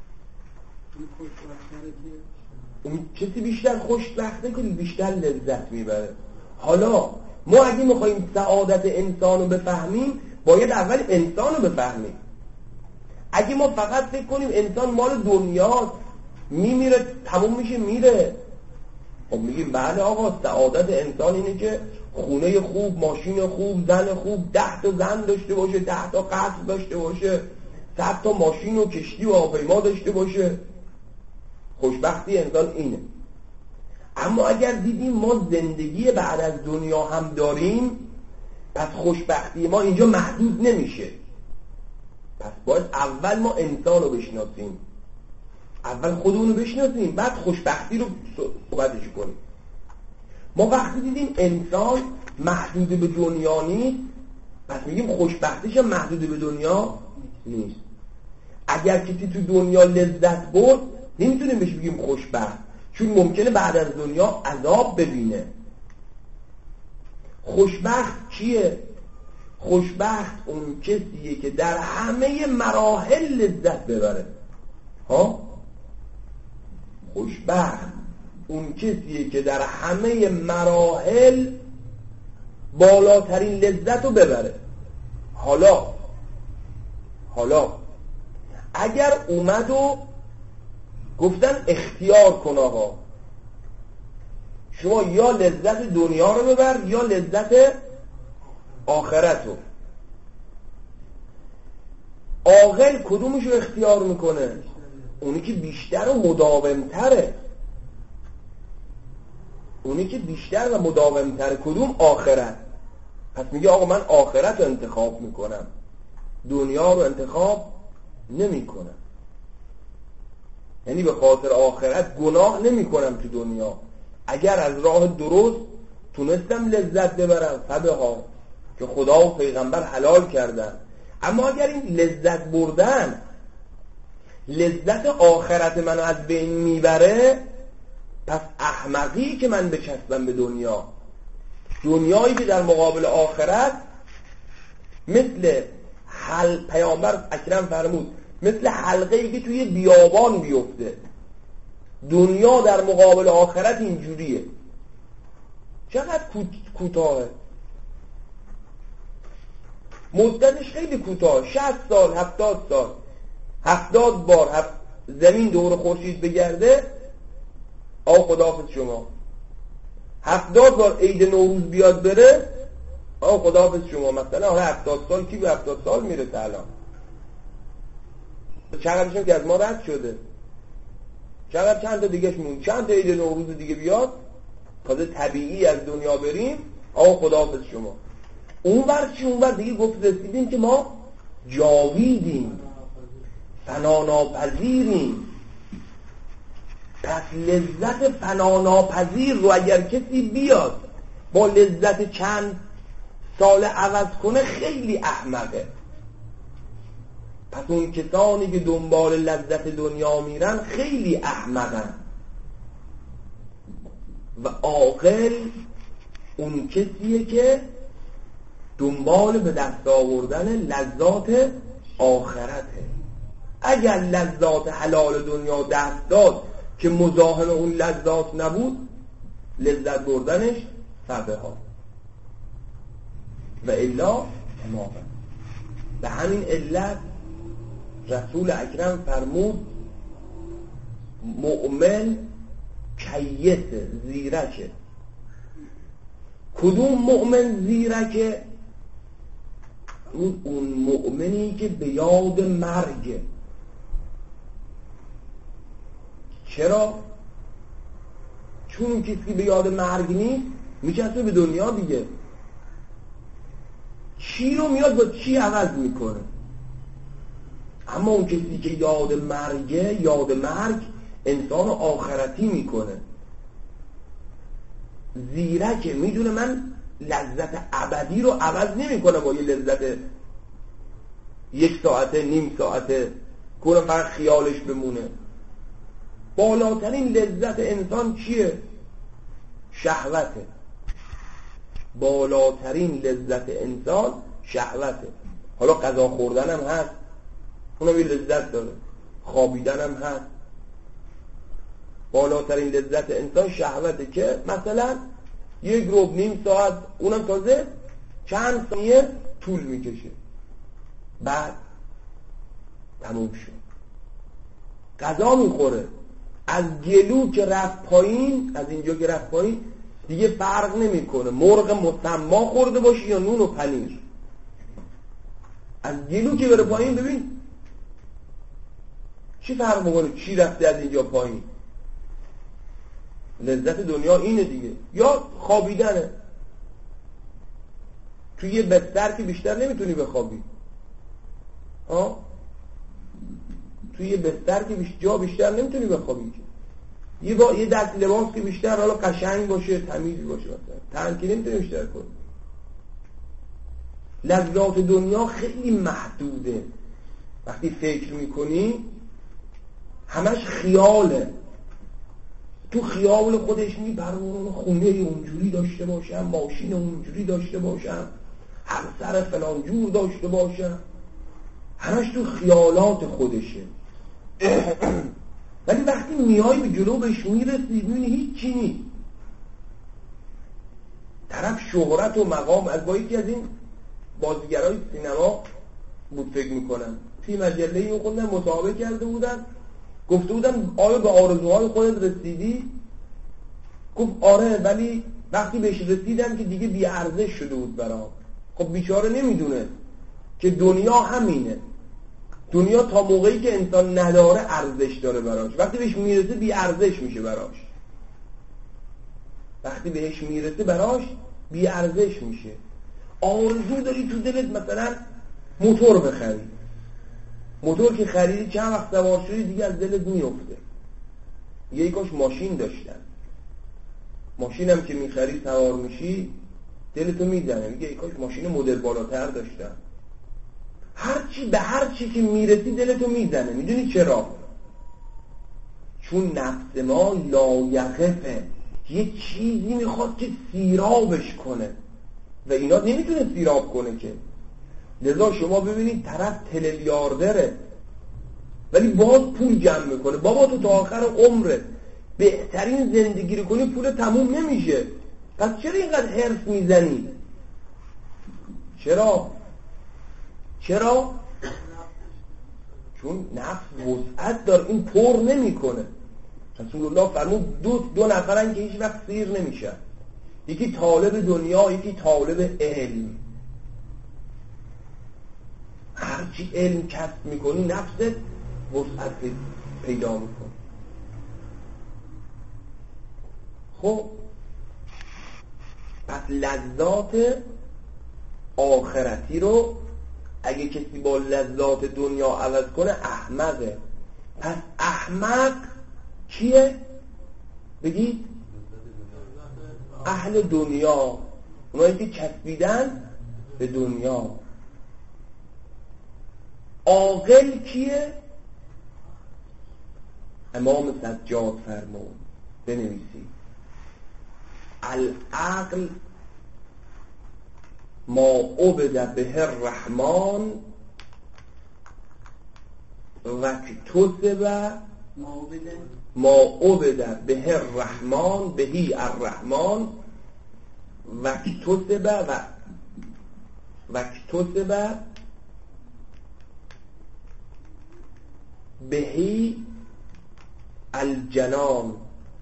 اون کسی بیشتر خوشبخته که بیشتر لذت میبره. حالا ما اگه میخواییم سعادت انسان رو بفهمیم باید اول انسان رو بفهمیم. اگه ما فقط فکر کنیم انسان مال دنیاست، میمیره تموم میشه میره، خب میگیم بله آقا سعادت انسان اینه که خونه خوب، ماشین خوب، زن خوب، ده تا زن داشته باشه، ده تا قصر داشته باشه، صد تا ماشین و کشتی و هواپیما داشته باشه. خوشبختی انسان اینه. اما اگر دیدیم ما زندگی بعد از دنیا هم داریم پس خوشبختی ما اینجا محدود نمیشه. پس باید اول ما انسان رو بشناسیم، اول خودمون رو بشناسیم، بعد خوشبختی رو صحبتش کنیم. ما وقتی دیدیم انسان محدود به دنیا نیست پس میگیم خوشبختیش محدود به دنیا نیست. اگر کسی تو دنیا لذت برد نمیتونیم بهش بگیم خوشبخت، چون ممکنه بعد از دنیا عذاب ببینه. خوشبخت کیه؟ خوشبخت اون کسیه که در همه مراحل لذت ببره. ها؟ خوشبخت اون کسیه که در همه مراحل بالاترین لذت رو ببره. حالا حالا اگر اومد و گفتن اختیار کن آقا، شما یا لذت دنیا رو ببر یا لذت آخرت رو، عاقل کدومش رو اختیار میکنه؟ اونی که بیشتر و مداومتره. اونی که بیشتر و مداومتره کدوم؟ آخرت. پس میگه آقا من آخرت رو انتخاب میکنم، دنیا رو انتخاب نمیکنم. یعنی به خاطر آخرت گناه نمیکنم تو دنیا. اگر از راه درست تونستم لذت ببرم فبه ها که خدا و پیغمبر حلال کردن. اما اگر این لذت بردن لذت آخرت منو از بین میبره، پس احمقی که من بچسبم به دنیا. دنیایی که در مقابل آخرت مثل حل پیامبر اکرم فرمود مثل حلقه‌ای که توی بیابان بیفته. دنیا در مقابل آخرت اینجوریه. چقدر کوتاهه، مدتش خیلی کوتاه، شصت سال، هفتاد سال، هفتاد بار هفت زمین دور خورشید بگرده آقا خداحافظ شما. هفتاد بار عید نوروز بیاد بره آقا خداحافظ شما. مثلا آقا هفتاد سال کی به هفتاد سال میرسه الان؟ چقدرشون که از ما رد شده، چقدر چند تا دیگهش مون، چند تا عید نوروز دیگه بیاد تازه طبیعی از دنیا بریم آقا خداحافظ شما. اون ور چی؟ اون ور دیگه گفت رسیدیم که ما جاویدیم، فناناپذیریم. پس لذت فناناپذیر رو اگر کسی بیاد با لذت چند سال عوض کنه خیلی احمقه. پس اون کسانی که دنبال لذت دنیا میرن خیلی احمقن و عاقل اون کسیه که دنبال به دست آوردن لذات آخرته. اگر لذات حلال دنیا دست داد که مزاحم اون لذات نبود، لذت بردنش فبه ها و الا تماما. به همین علت رسول اکرم فرمود مؤمن کیسه، زیرکه. کدوم مؤمن زیرکه؟ اون مؤمنی که به یاد مرگه. چرا؟ چون کسی که به یاد مرگ نیست میچسبه به دنیا دیگه. چی رو میاد با چی عوض میکنه. اما اون کسی که یاد مرگه، یاد مرگ انسان آخرتی میکنه. زیرکه، میدونه من لذت ابدی رو عوض نمیکنه با یه لذت یک ساعته، نیم ساعته، کنه فقط خیالش بمونه. بالاترین لذت انسان چیه؟ شهوته. بالاترین لذت انسان شهوته. حالا غذا خوردن هم هست، اونم یه لذت داره، خوابیدن هم هست. بالاترین لذت انسان شهوته که مثلا یک ربع نیم ساعت، اونم تازه چند ثانیه طول میکشه، بعد تموم شد. غذا میخوره، از گلو که رفت پایین، از اینجا که رفت پایین دیگه فرق نمیکنه مرغ مسما خورده باشی یا نون و پنیر. از گلو که بره پایین ببین چی فرق میکنه چی رفته از اینجا پایین. لذت دنیا اینه دیگه. یا خوابیدنه، توی یه بستر که بیشتر نمیتونی بخوابی، ها توی یه بستر که بیشتر جا بیشتر نمیتونی بخوابی. یه با یه دست لباس که بیشتر حالا قشنگ باشه، تمیز باشه، مثلا تن که نمیتونی بیشتر کنی. لذات دنیا خیلی محدوده. وقتی فکر میکنی همش خیاله. تو خیال خودش می برمون خونه اونجوری داشته باشم، ماشین اونجوری داشته باشم، همسر فلان جور داشته باشم، همش تو خیالات خودشه. ولی وقتی میای به جلو بهش میرسی میبینی هیچ چی نیست. طرف شهرت و مقام. از با یکی از این بازیگرای سینما بود فکر میکنم، توی مجله اینو خوندم، مصاحبه کرده بودن، گفته بودن آیا به آرزوهای خودت رسیدی؟ گفت آره، ولی وقتی بهش رسیدم که دیگه بی ارزش شده بود برام. خب بیچاره نمیدونه که دنیا همینه. دنیا تا موقعی که انسان نداره ارزش داره براش، وقتی بهش میرسه بی ارزش میشه براش. وقتی بهش میرسه براش بی ارزش میشه. آرزو داری تو دلت مثلا موتور بخری، موتور که خریدی چند وقت سوار شدی دیگه از دلت میفته. یه کاش ماشین داشتن، ماشین هم که میخری سوار میشی دلتو میزنه، میگه ای کاش ماشین مدل بالاتر داشتن. هرچی به هرچی که میرسی دلتو میزنه. میدونی چرا؟ چون نفس ما لایقفه، یه چیزی میخواد که سیرابش کنه و اینا نمیتونه سیراب کنه که. لذا شما ببینید طرف تریلیاردره ولی باز پول جمع میکنه. بابا تو تا آخر عمرت بهترین زندگی رو کنی پول تموم نمیشه، پس چرا اینقدر حرص میزنی؟ چرا؟ چرا؟ چون نفس وسعت داره، این پر نمیکنه. رسول الله فرمود دو, دو نفرن که هیچ وقت سیر نمیشن، یکی طالب دنیا، یکی طالب علم. هرچی علم کسب میکنی نفست وسعت پیدا میکنی. خب پس لذات آخرتی رو اگه کسی با لذات دنیا عوض کنه احمقه. پس احمق کیه؟ بگید اهل دنیا، اونایی که چسبیدن به دنیا. عاقل کیه؟ امام سجاد فرمود بنویسید العقل ما عبد به الرحمن و اکتسب ما عبد به الرحمن بهی الرحمن و اکتسب و و اکتسب بهی الجنان.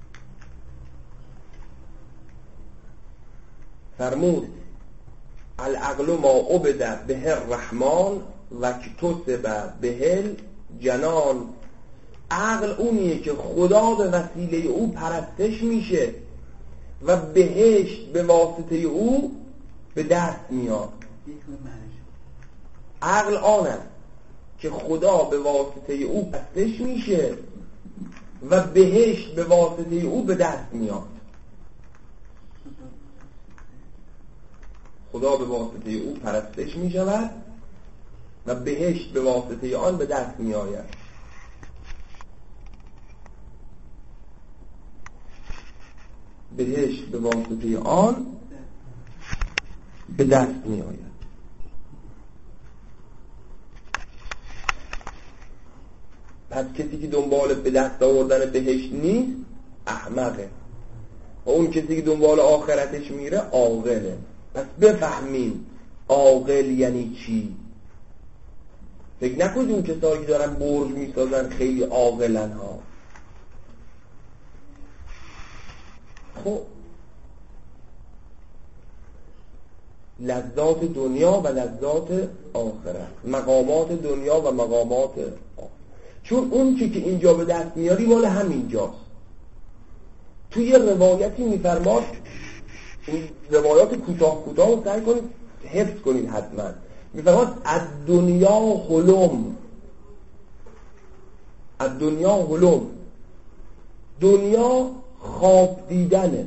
فرمود العقل ما عبد به الرحمن و اکتسب به الجنان. عقل اونیه که خدا به وسیله او پرستش میشه و بهشت به واسطه او به دست میاد. عقل آن است که خدا به واسطه او پرستش میشه و بهشت به واسطه او به دست میاد. خدا به واسطه او پرستش می شود و بهشت به واسطه آن به دست می آید. بهشت به واسطه آن به دست می آید. پس کسی که دنبال به دست آوردن بهشت نیست احمقه و اون کسی که دنبال آخرتش میره عاقله. پس بفهمیم عاقل یعنی چی. فکر نکنید اون کسایی که دارن برج میسازن خیلی عاقلن ها. خب لذات دنیا و لذات آخرت، مقامات دنیا و مقامات آخرت. چون اون چی که اینجا به دست میاری مال همینجاست. توی روایتی میفرماد، این روایات کوتاه کوتاه رو سعی کنید حفظ کنید حتما. میفرماد از دنیا حلم، از دنیا حلم، دنیا خواب دیدنه،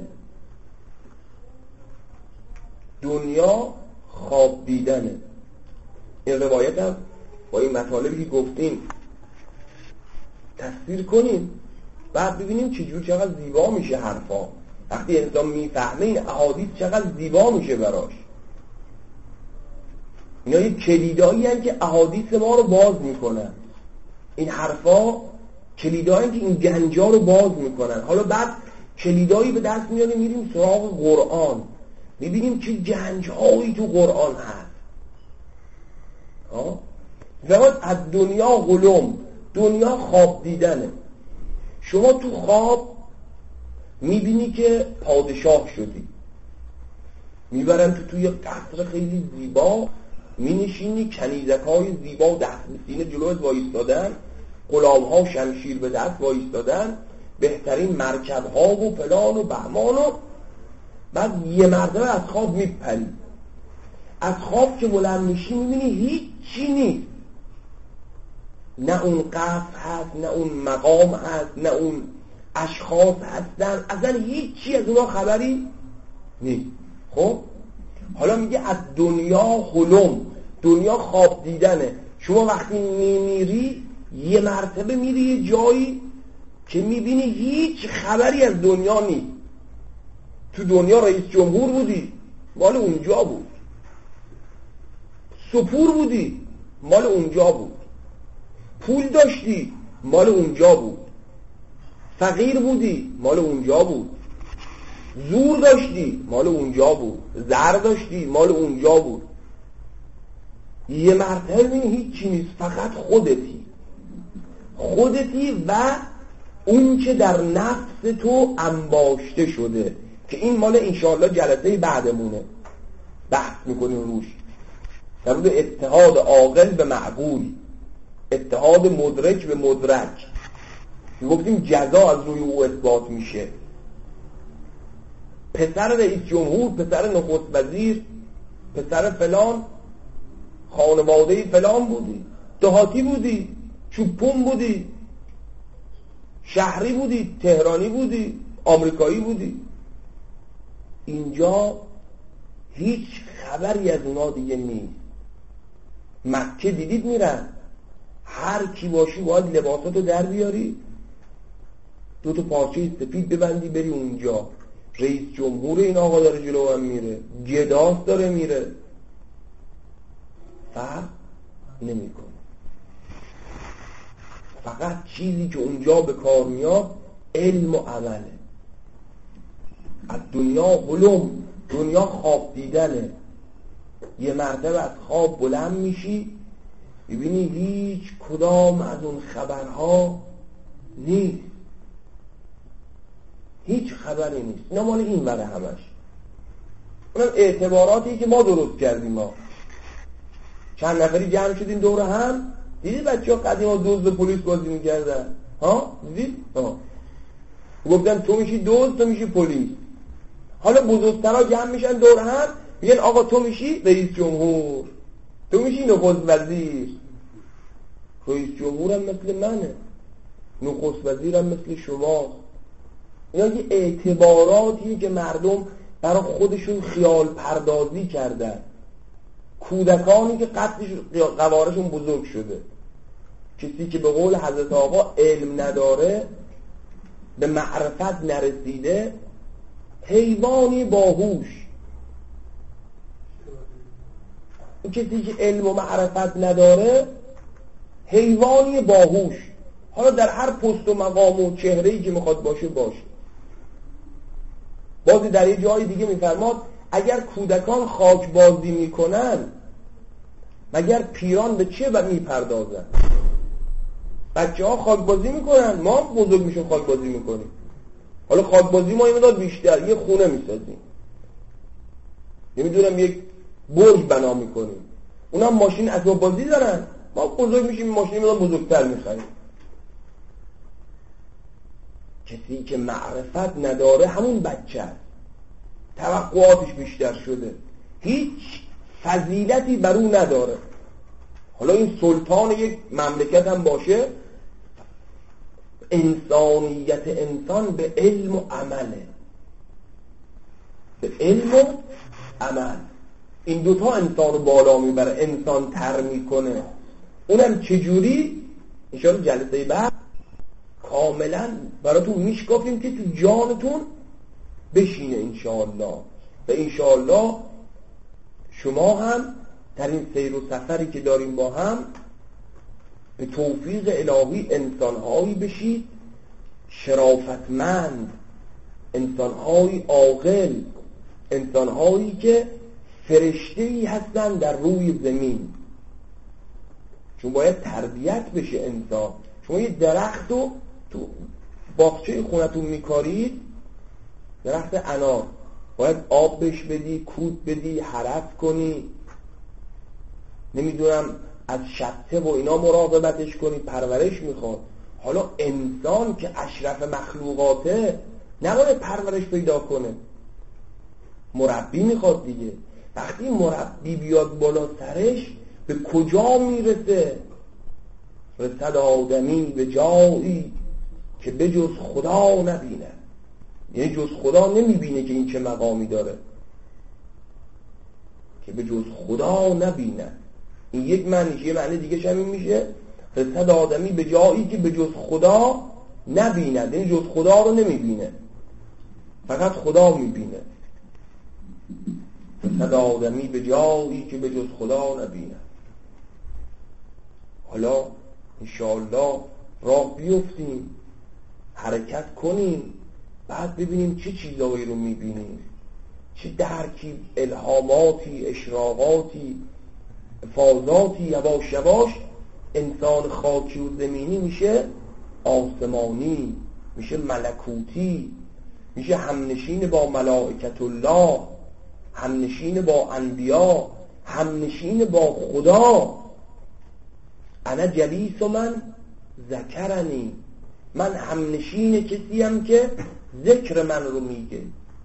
دنیا خواب دیدنه. این روایت هم با این مطالبی که گفتیم تفسیر کنیم، بعد ببینیم چجور چقدر زیبا میشه حرفا. وقتی انسان میفهمه این احادیث چقدر زیبا میشه براش. اینا یک کلیدایی هستند که احادیث ما رو باز میکنن. این حرفا کلیدایی که این گنجا رو باز میکنن. حالا بعد کلیدایی به دست میاریم میریم سراغ قرآن، میبینیم که گنجهایی تو قرآن هست. زمان از دنیا حلم، دنیا خواب دیدنه. شما تو خواب میبینی که پادشاه شدی، میبرن تو توی قصر خیلی زیبا، مینشینی، کنیزک‌های زیبا دست به سینه جلوت وایستادن، غلام‌ها شمشیر به دست وایستادن، بهترین مرکب‌ها و فلان و بهمان و بعد یه مرتبه از خواب میپری. از خواب که بلند میشی میبینی هیچ چی نیست، نه اون قصر هست، نه اون مقام هست، نه اون اشخاص هستن، اصلا هیچی از اونا خبری نیست. خب حالا میگه از دنیا حلم، دنیا خواب دیدنه. شما وقتی میمیری یه مرتبه میری یه جایی که میبینی هیچ خبری از دنیا نیست. تو دنیا رئیس جمهور بودی، مال اونجا بود. سپور بودی، مال اونجا بود. پول داشتی، مال اونجا بود. فقیر بودی، مال اونجا بود. زور داشتی، مال اونجا بود. زر داشتی، مال اونجا بود. یه مرتبه ببینی هیچی نیست، فقط خودتی. خودتی و اون که در نفس تو انباشته شده، که این مال انشاءالله جلسه بعدمونه بحث میکنیم روش، در مورد اتحاد عاقل به معقول، اتحاد مدرک به مدرک. میگفتیم جزا از روی او اثبات میشه. پسر رئیس جمهور، پسر نخست وزیر، پسر فلان، خانواده فلان بودی، دهاتی بودی، چوپون بودی، شهری بودی، تهرانی بودی، آمریکایی بودی. اینجا هیچ خبری از اونا دیگه نیست. مکه دیدید میرن، هر کی باشی باید لباساتو در بیاری، دو تا پارچه سفید ببندی بری اونجا. رئیس جمهور این آقا داره جلو هم میره، گداس داره میره، فرق نمیکنه. فقط چیزی که اونجا به کار میاد علم و عمله. از دنیا حلم، دنیا خواب دیدنه. یه مرتبه از خواب بلند میشی میبینی هیچ کدام از اون خبرها نیست، هیچ خبری نیست. اینا مال این بره همش. اونم اعتباراتی که ما درست کردیم. ما چند نفری جمع شدیم دور هم، دیدی بچه ها قدیما دزد پلیس بازی میکردن؟ ها دیدید؟ ها گفتن تو میشی دزد، تو میشی پلیس. حالا بزرگترها جمع میشن دور هم میگن آقا تو میشی رئیس جمهور، تو میشی نخست وزیر. رئیس جمهورم مثل منه، نخست وزیرم مثل شما. اینا که اعتباراتیه که مردم برای خودشون خیال پردازی کردن. کودکانی که قدش قوارشون بزرگ شده. کسی که به قول حضرت آقا علم نداره، به معرفت نرسیده، حیوانی باهوش. کسی که علم و معرفت نداره حیوانی باهوش. حالا در هر پست و مقام و چهره‌ای که میخواد باشه باشه. بازی در یه جای دیگه میفرماد اگر کودکان خاک بازی میکنن مگر پیران به چه میپردازن؟ بچه ها خاک بازی میکنن، ما بزرگ میشون خاک بازی میکنیم. حالا خاک بازی ما یه مداد بیشتر، یه خونه میسازیم، نمیدونم یک برج بنا میکنیم، اونا ماشین اسباب بازی دارن، ما بزرگ میشیم ماشین مداد بزرگتر میخریم. کسی که معرفت نداره همون بچه است، توقعاتش بیشتر شده، هیچ فضیلتی بر او نداره. حالا این سلطان یک مملکت هم باشه، انسانیت انسان به علم و عمله، به علم و عمل. این دوتا انسان رو بالا میبره، انسان تر میکنه. اونم چجوری؟ انشاءالله جلسه بعد کاملا براتون میشکافیم که تو جانتون بشینه انشاءالله. و انشاءالله شما هم در این سیر و سفری که داریم با هم به توفیق الهی انسانهایی بشید شرافتمند، انسانهایی عاقل، انسانهایی که فرشته‌ای هستن در روی زمین. چون باید تربیت بشه انسان. شما یه درخت رو تو باغچه خونتون میکارید، درخت انار، باید آب بهش بدی، کود بدی، حرس کنی، نمیدونم از شطه و اینا مراقبتش کنی، پرورش میخواد. حالا انسان که اشرف مخلوقاته نباید پرورش پیدا کنه، مربی میخواد دیگه. وقتی مربی بیاد بالا سرش به کجا میرسه؟ رسد آدمی به جایی که به جز خدا نبینه. یعنی جز خدا نمیبینه که این چه مقامی داره، که به جز خدا نبینه. این یک معنیش. یه معنی دیگه شمین میشه رسد آدمی به جایی که به جز خدا نبینه، یعنی جز خدا رو نمیبینه، فقط خدا میبینه. رسد آدمی به جایی که به جز خدا نبینه. حالا انشاءالله راه بیفتیم، حرکت کنیم، بعد ببینیم چه چیزایی رو میبینیم، چه درکی، الهاماتی، اشراقاتی، فازاتی. یواش یواش انسان خاکی و زمینی میشه آسمانی، میشه ملکوتی، میشه همنشین با ملائکت الله، همنشین با انبیا، همنشین با خدا. انا جلیس من ذکرنی، من همنشین کسیم که ذکر من رو میگه.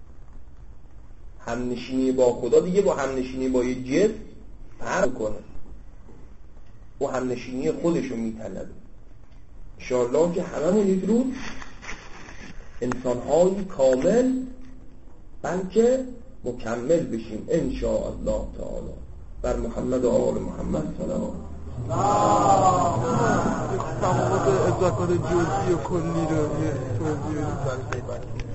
همنشینی با خدا دیگه با همنشینی با یه جسم فرق کنه، و همنشینی خودشو میطلبه. انشاءالله که هممون یک روز انسان‌های کامل بلکه مکمل بشیم انشاءالله تعالی. بر محمد و آل محمد سلام. تمامات اضافات جزئی و کلی رو یه توضیح بدید.